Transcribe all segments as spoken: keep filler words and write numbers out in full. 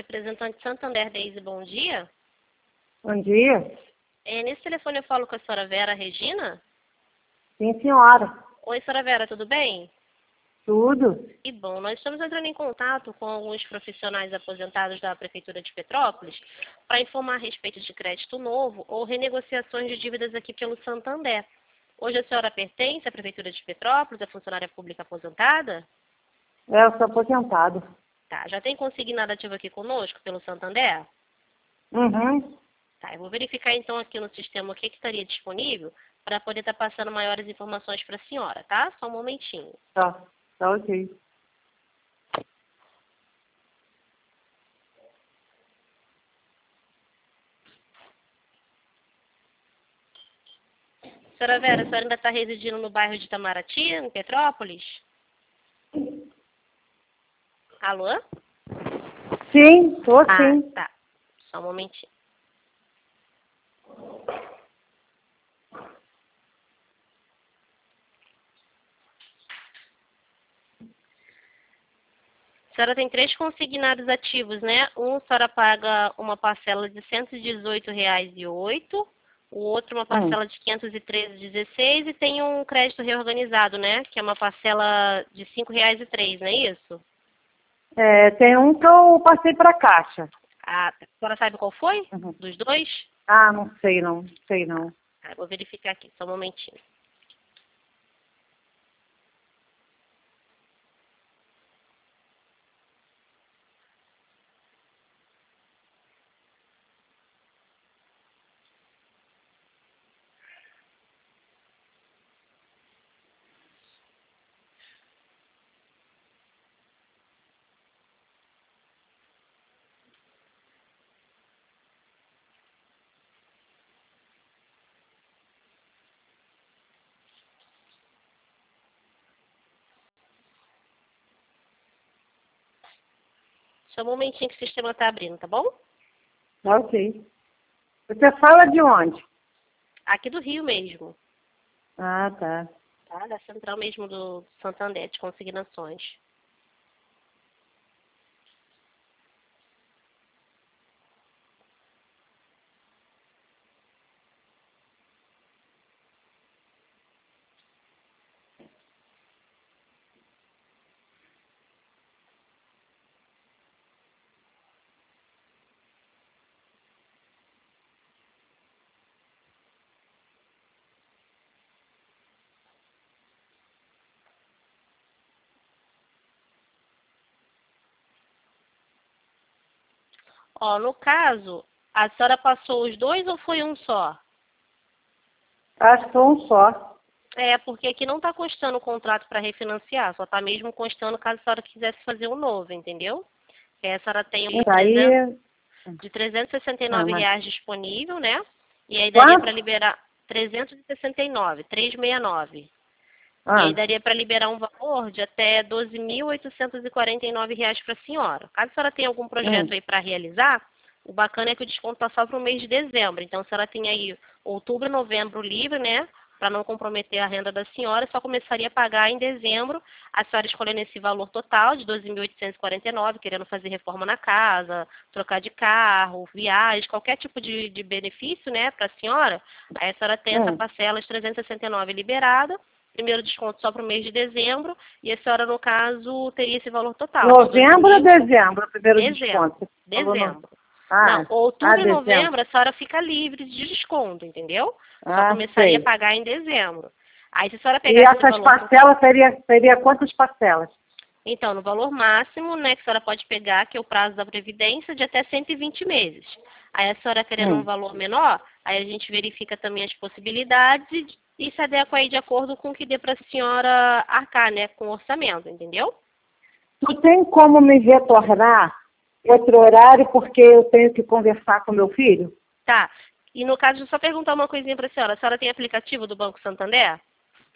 representante Santander Daisy, bom dia. Bom dia. É, nesse telefone eu falo com a senhora Vera Regina? Sim, senhora. Oi, senhora Vera, tudo bem? Tudo. E bom, nós estamos entrando em contato com alguns profissionais aposentados da Prefeitura de Petrópolis para informar a respeito de crédito novo ou renegociações de dívidas aqui pelo Santander. Hoje a senhora pertence à Prefeitura de Petrópolis, é funcionária pública aposentada? É, eu sou aposentado. Tá, já tem consignado ativo aqui conosco pelo Santander? Uhum. Tá, eu vou verificar então aqui no sistema o que, que estaria disponível para poder estar passando maiores informações para a senhora, tá? Só um momentinho. Tá, tá ok. Senhora Vera, a senhora ainda está residindo no bairro de Itamaraty, em Petrópolis? Alô? Sim, tô Ah, sim. tá. Só um momentinho. A senhora tem três consignados ativos, né? Um, a senhora paga uma parcela de cento e dezoito reais e oito centavos, o outro uma Hum. parcela de quinhentos e treze reais e dezesseis centavos e tem um crédito reorganizado, né? Que é uma parcela de cinco reais e três centavos, não é isso? É, tem um que eu passei pra caixa. A, a senhora sabe qual foi? Uhum. Dos dois? Ah, não sei não, sei não. Ah, vou verificar aqui, só um momentinho. Só um momentinho que o sistema está abrindo, tá bom? Tá ok. Você fala de onde? Aqui do Rio mesmo, Ah, tá. tá? Da central mesmo do Santander, de consignações. Ó, no caso, a senhora passou os dois ou foi um só? Acho que um só. É, porque aqui não está constando o contrato para refinanciar, só está mesmo constando caso a senhora quisesse fazer um novo, entendeu? Que a senhora tem um Isso aí... de trezentos e sessenta e Ah, nove mas... reais disponível, né? E aí daria para Quanto? liberar trezentos e sessenta e nove, trezentos e sessenta e nove. E aí Ah, daria para liberar um valor de até doze mil oitocentos e quarenta e nove reais para a senhora. Caso a senhora tenha algum projeto hum. aí para realizar, o bacana é que o desconto está só para o mês de dezembro. Então, se ela tem aí outubro e novembro livre, né? Para não comprometer a renda da senhora, só começaria a pagar em dezembro, a senhora escolhendo esse valor total de doze mil oitocentos e quarenta e nove, querendo fazer reforma na casa, trocar de carro, viagem, qualquer tipo de, de benefício, né, para a senhora, aí a senhora tem essa Hum. parcela de trezentos e sessenta e nove liberada, primeiro desconto só para o mês de dezembro, e a senhora, no caso, teria esse valor total. De Novembro ou doze mil... dezembro, o primeiro Dezembro. desconto? Você falou no... Dezembro. Não, Ah, ah, outubro e dezembro. novembro a senhora fica livre de desconto, entendeu? Só Ah, começaria a sei. pagar em dezembro. Aí se a senhora E pegasse esse essas valor... parcelas, seria, seria quantas parcelas? Então, no valor máximo, né, que a senhora pode pegar, que é o prazo da Previdência, de até cento e vinte meses. Aí a senhora querendo um Hum. valor menor, aí a gente verifica também as possibilidades e, e se adequa aí de acordo com o que dê para a senhora arcar, né, com o orçamento, entendeu? Tu tem como me retornar outro horário, porque eu tenho que conversar com meu filho? Tá. E no caso, deixa eu só perguntar uma coisinha para a senhora. A senhora tem aplicativo do Banco Santander?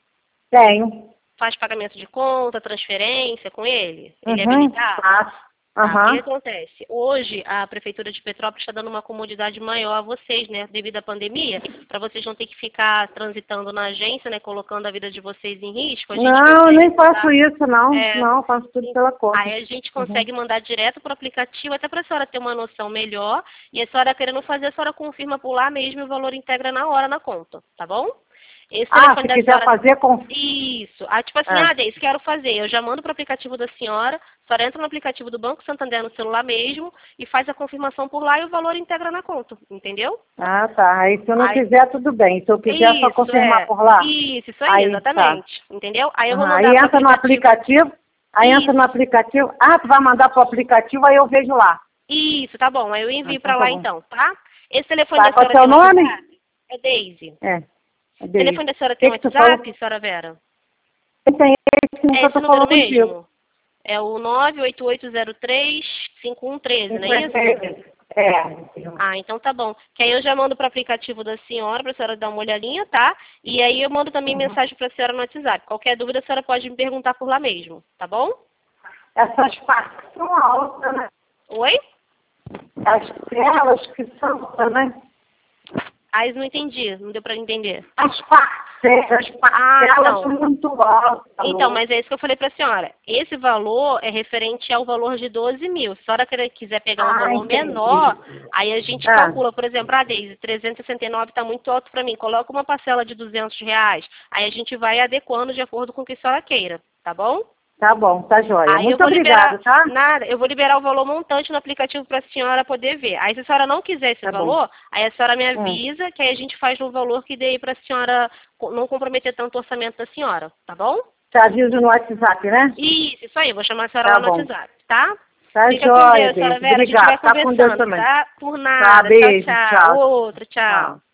Tenho. Faz pagamento de conta, transferência com ele? Ele é Uhum. habilitado? Faço, Tá, Aham. o que acontece? Hoje, a Prefeitura de Petrópolis está dando uma comodidade maior a vocês, né? Devido à pandemia, para vocês não ter que ficar transitando na agência, né? Colocando a vida de vocês em risco. A gente Não, eu consegue nem mandar- faço isso, não. é, Não, eu faço tudo pela conta. Aí a gente consegue mandar direto para o aplicativo, até para a senhora ter uma noção melhor. E a senhora querendo fazer, a senhora confirma por lá mesmo e o valor integra na hora na conta, tá bom? Esse Ah, telefone se da quiser senhora- fazer com... Isso. Ah, tipo assim, É. ah, Deise, quero fazer. Eu já mando para o aplicativo da senhora, a senhora entra no aplicativo do Banco Santander no celular mesmo e faz a confirmação por lá e o valor integra na conta, entendeu? Ah, tá. Aí se eu não Aí- quiser, tudo bem. Se eu quiser só Isso, confirmar é. por lá. Isso, isso aí, Aí, exatamente. Entendeu? Aí eu vou Aham, mandar aí pro entra no aplicativo, aí entra Isso. no aplicativo. Ah, tu vai mandar pro aplicativo, aí eu vejo lá. Isso, tá bom. Aí eu envio Ah, para então tá lá bom. então, tá? Esse telefone Tá, da qual é senhora o tem teu nome? WhatsApp? É Daisy. É. O telefone da senhora Que tem que tu WhatsApp, senhora Vera? Tem esse que É eu esse tô número falando contigo. mesmo? É o nove oito oito zero três cinco um três, não é isso? É. Ah, então tá bom. Que aí eu já mando para o aplicativo da senhora, para a senhora dar uma olhadinha, tá? E aí eu mando também mensagem para a senhora no WhatsApp. Qualquer dúvida a senhora pode me perguntar por lá mesmo, tá bom? Essas partes são altas, né? Oi? As telas que são altas, né? Ah, isso não entendi, não deu para entender. As parcelas, as parcelas Ah, não. são muito altas. Então, mas é isso que eu falei para a senhora. Esse valor é referente ao valor de doze mil. Se a senhora quer- quiser pegar um Ah, valor entendi. menor, aí a gente Ah. calcula, por exemplo, a Deise, trezentos e sessenta e nove está muito alto para mim, coloca uma parcela de duzentos reais. Aí a gente vai adequando de acordo com o que a senhora queira, tá bom? Tá bom, tá joia. Aí eu Muito vou obrigada, liberar, tá? nada, eu vou liberar o valor montante no aplicativo para a senhora poder ver. Aí se a senhora não quiser esse Tá bom. valor, aí a senhora me Hum. avisa que aí a gente faz no valor que dê para a senhora co- não comprometer tanto o orçamento da senhora, tá bom? Te aviso no WhatsApp, né? Isso, isso aí, eu vou chamar a senhora Tá lá no bom. WhatsApp, tá? Tá Fica com joia, Deus, senhora Deise. Vera, a gente vai Obrigada. Tá com Deus conversando, também. tá? Por nada, Tá, beijo, tchau, tchau. tchau. Outro, tchau. Tchau.